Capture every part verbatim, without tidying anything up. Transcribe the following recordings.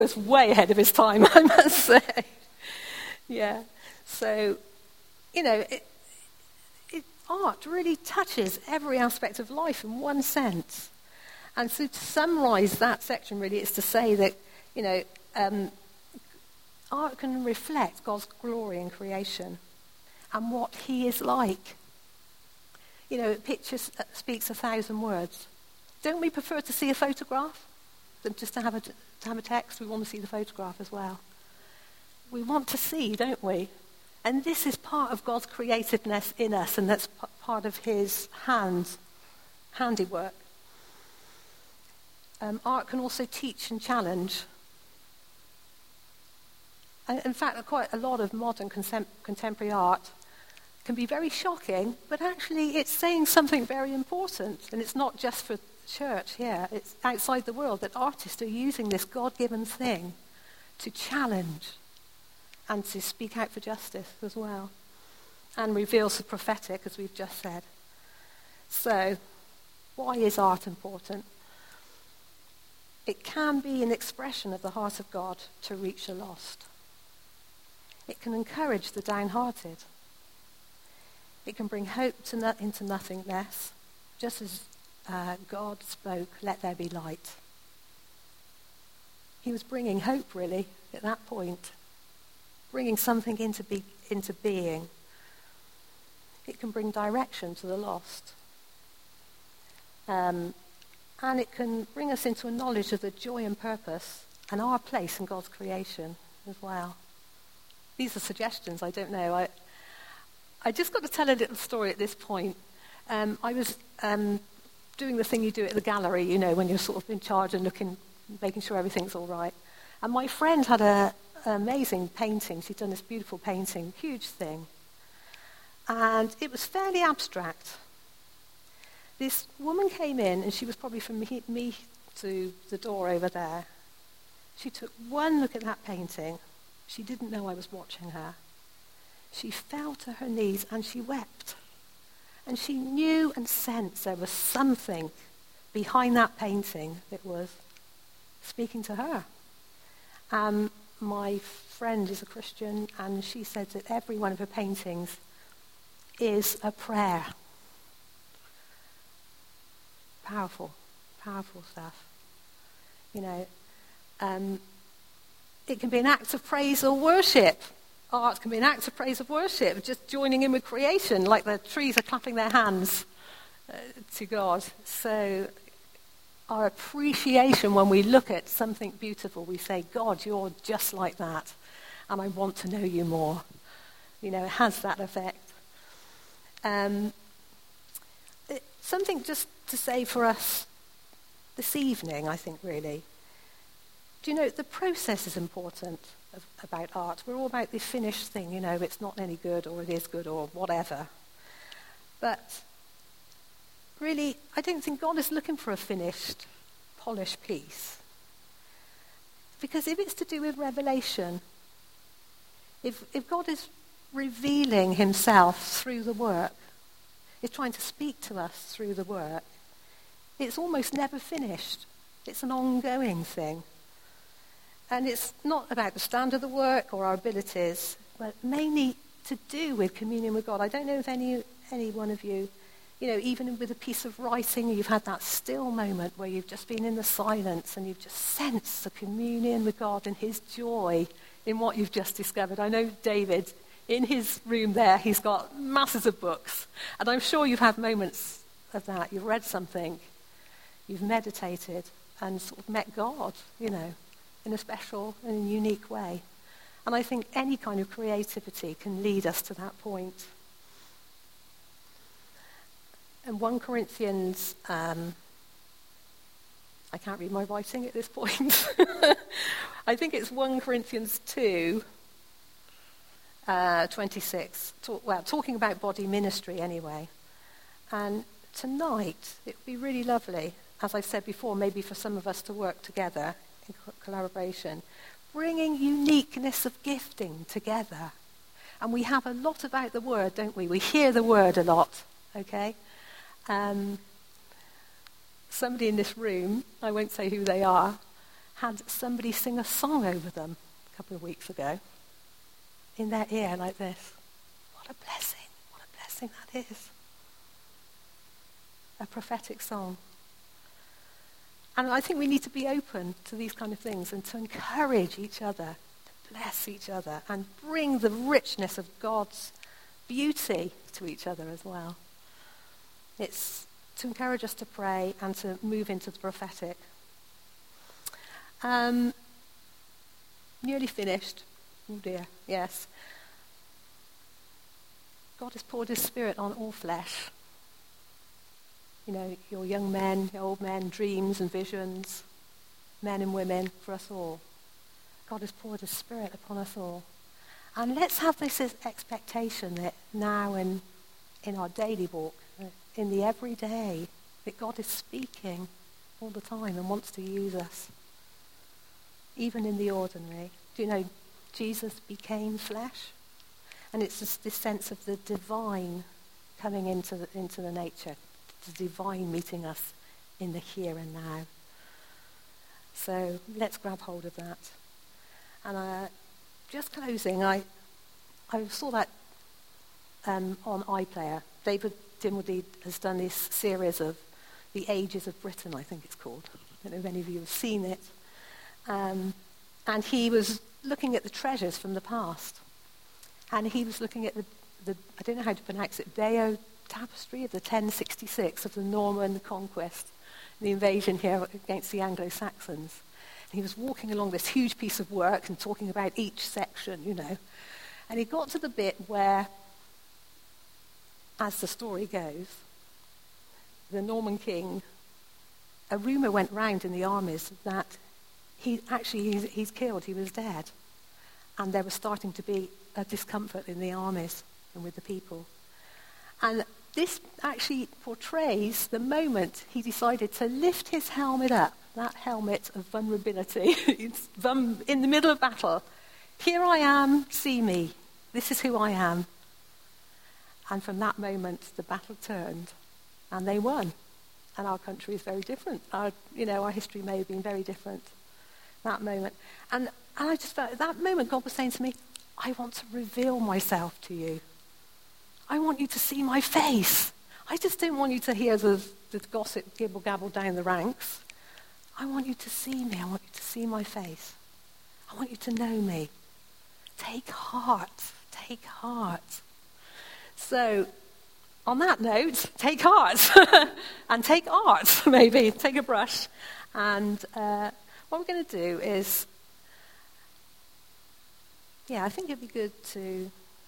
was way ahead of his time, I must say. Yeah. So, you know, it, it, art really touches every aspect of life in one sense. And so to summarize that section really is to say that, you know, um, art can reflect God's glory in creation and what he is like. You know, a picture speaks a thousand words. Don't we prefer to see a photograph than just to have a, to have a text? We want to see the photograph as well. We want to see, don't we? And this is part of God's creativeness in us, and that's p- part of his hand, handiwork. Um, art can also teach and challenge. And in fact, quite a lot of modern contem- contemporary art can be very shocking, but actually it's saying something very important. And it's not just for church here, it's outside the world that artists are using this God-given thing to challenge and to speak out for justice as well. And reveals the prophetic, as we've just said. So, why is art important? It can be an expression of the heart of God to reach the lost. It can encourage the downhearted. It can bring hope to no- into nothingness, just as uh, God spoke, let there be light. He was bringing hope, really, at that point, bringing something into, be- into being. It can bring direction to the lost. Um, and it can bring us into a knowledge of the joy and purpose and our place in God's creation as well. These are suggestions, I don't know. I, I just got to tell a little story at this point. Um, I was um, doing the thing you do at the gallery, you know, when you're sort of in charge and looking, making sure everything's all right. And my friend had a, an amazing painting. She'd done this beautiful painting, huge thing. And it was fairly abstract. This woman came in, and she was probably from me, me to the door over there. She took one look at that painting. She didn't know I was watching her. She fell to her knees and she wept. And she knew and sensed there was something behind that painting that was speaking to her. Um, my friend is a Christian, and she said that every one of her paintings is a prayer. Powerful, powerful stuff. You know, um, it can be an act of praise or worship. Art can be an act of praise or worship, just joining in with creation, like the trees are clapping their hands uh, to God. So our appreciation when we look at something beautiful, we say, God, you're just like that, and I want to know you more. You know, it has that effect. Um, it, something just to say for us this evening, I think, really. Do you know, the process is important of, about art. We're all about the finished thing, you know, it's not any good or it is good or whatever. But really, I don't think God is looking for a finished, polished piece. Because if it's to do with revelation, if, if God is revealing himself through the work, is trying to speak to us through the work, it's almost never finished. It's an ongoing thing. And it's not about the standard of the work or our abilities, but mainly to do with communion with God. I don't know if any any one of you, you know, even with a piece of writing, you've had that still moment where you've just been in the silence and you've just sensed the communion with God and his joy in what you've just discovered. I know David, in his room there, he's got masses of books. And I'm sure you've had moments of that. You've read something, you've meditated and sort of met God, you know, in a special and unique way. And I think any kind of creativity can lead us to that point. And First Corinthians, um, I can't read my writing at this point. I think it's First Corinthians two, uh, twenty-six. Talk, well, talking about body ministry anyway. And tonight, it would be really lovely, as I've said before, maybe for some of us to work together in collaboration, bringing uniqueness of gifting together. And we have a lot about the word, don't we? We hear the word a lot, okay? Um, somebody in this room, I won't say who they are, had somebody sing a song over them a couple of weeks ago in their ear like this. What a blessing. What a blessing that is. A prophetic song. And I think we need to be open to these kind of things and to encourage each other, to bless each other, and bring the richness of God's beauty to each other as well. It's to encourage us to pray and to move into the prophetic. Um, nearly finished. Oh dear, yes. God has poured his Spirit on all flesh. You know, your young men, your old men, dreams and visions, men and women, for us all. God has poured his Spirit upon us all. And let's have this expectation that now and in our daily walk, in the everyday, that God is speaking all the time and wants to use us, even in the ordinary. Do you know, Jesus became flesh? And it's just this sense of the divine coming into the, into the nature, the divine meeting us in the here and now. So let's grab hold of that. And uh, just closing, I I saw that um, on iPlayer. David Dinwiddie has done this series of The Ages of Britain, I think it's called. I don't know if any of you have seen it. Um, and he was looking at the treasures from the past. And he was looking at the, the I don't know how to pronounce it, Bayeux Tapestry of the ten sixty-six of the Norman conquest, the invasion here against the Anglo-Saxons. And he was walking along this huge piece of work and talking about each section, you know. And he got to the bit where, as the story goes, the Norman king, a rumor went round in the armies that he actually he's, he's killed, he was dead. And there was starting to be a discomfort in the armies and with the people. And this actually portrays the moment he decided to lift his helmet up, that helmet of vulnerability. It's in the middle of battle. Here I am, see me. This is who I am. And from that moment, the battle turned, and they won. And our country is very different. Our, you know, our history may have been very different. That moment, and, and I just felt at that moment God was saying to me, "I want to reveal myself to you. I want you to see my face. I just don't want you to hear the, the gossip gibble gabble down the ranks. I want you to see me. I want you to see my face. I want you to know me. Take heart. Take heart." So, on that note, take heart. And take art, maybe. Take a brush. And uh, what we're going to do is, yeah, I think it'd be good to,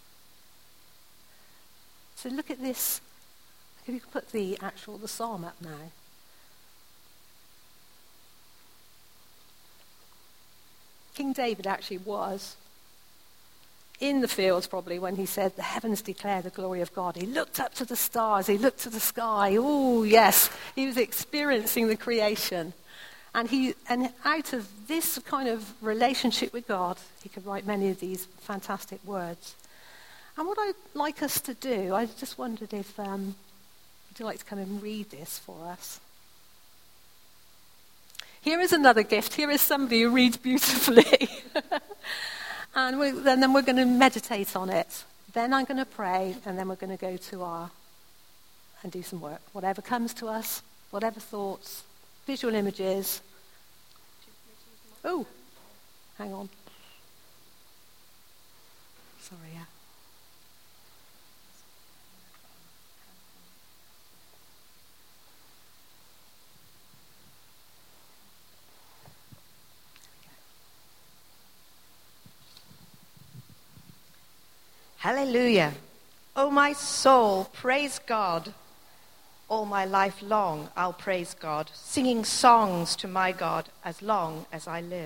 to look at this. If you could put the actual, the psalm up now. King David actually was in the fields probably when he said, "The heavens declare the glory of God." He looked up to the stars, he looked to the sky. Oh, yes, he was experiencing the creation. And he, and out of this kind of relationship with God, he could write many of these fantastic words. And what I'd like us to do, I just wondered if, um, would you like to come and read this for us? Here is another gift. Here is somebody who reads beautifully. And we, then, then we're going to meditate on it. Then I'm going to pray, and then we're going to go to our, and do some work. Whatever comes to us, whatever thoughts, visual images. Oh, hang on. Sorry, yeah. Hallelujah. Oh, my soul, praise God. All my life long I'll praise God, singing songs to my God as long as I live.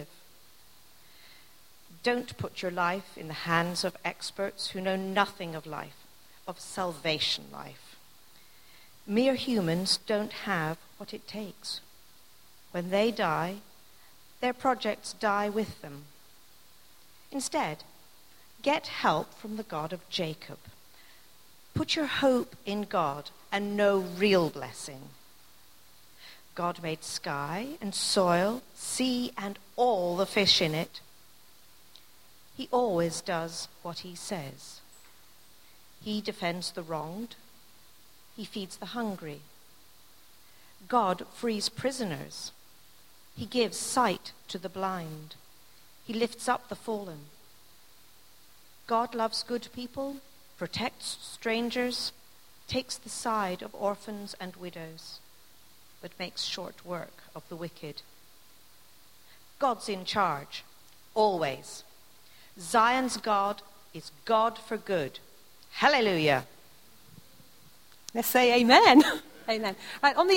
Don't put your life in the hands of experts who know nothing of life, of salvation life. Mere humans don't have what it takes. When they die, their projects die with them. Instead, get help from the God of Jacob. Put your hope in God and know real blessing. God made sky and soil, sea and all the fish in it. He always does what he says. He defends the wronged. He feeds the hungry. God frees prisoners. He gives sight to the blind. He lifts up the fallen. God loves good people, protects strangers, takes the side of orphans and widows, but makes short work of the wicked. God's in charge, always. Zion's God is God for good. Hallelujah. Let's say amen. Amen. Right, on the